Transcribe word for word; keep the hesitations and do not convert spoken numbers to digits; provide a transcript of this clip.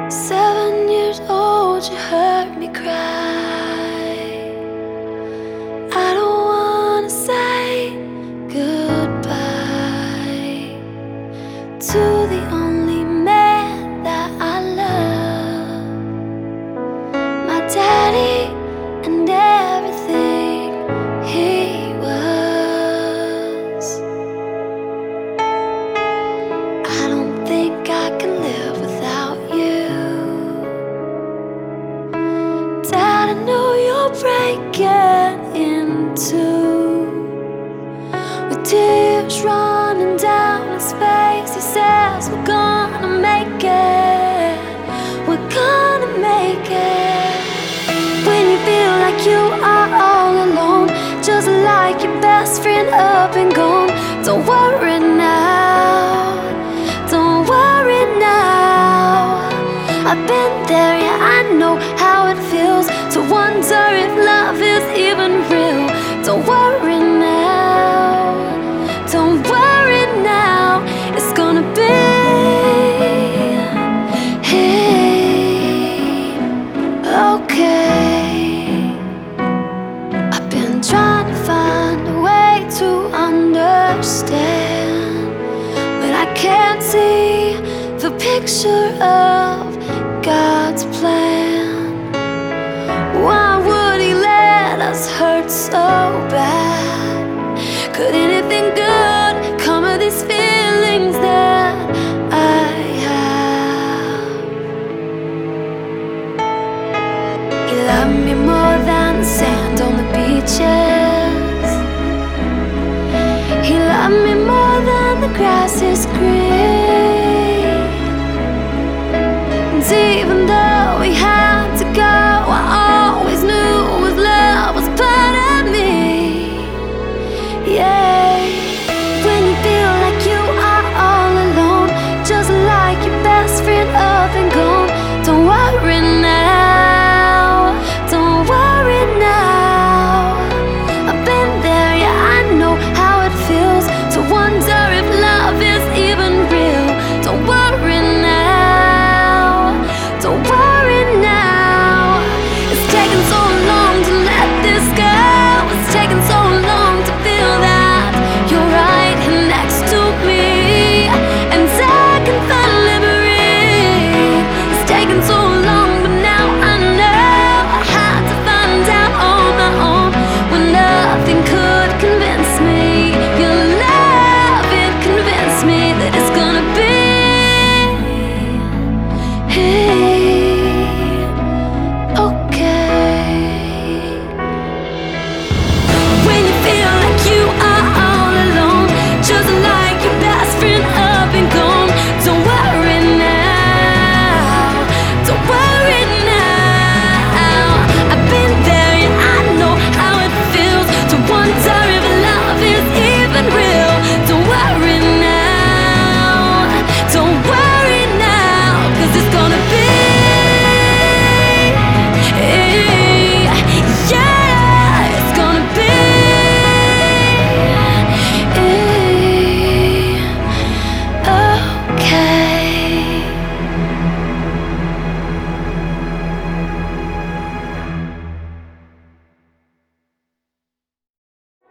Seven years old, you heard me cry. I don't wanna say goodbye to the only man that I love, my daddy and everything he was. I don't think I can live without you. Dad, I know you're breaking into, with tears running down his face. He says we're gonna make it, we're gonna make it. When you feel like you are all alone, just like your best friend up and gone, don't worry now, don't worry now. I've been there, yeah, I know how it feels to wonder if love is even real. Don't worry now, don't worry now. It's gonna be okay. I've been trying to find a way to understand, but I can't see the picture of God's plan. Why would He let us hurt so bad? Could anything good come of these feelings that I have? He loved me more than the sand on the beaches. He loved me more than the grass is green. And even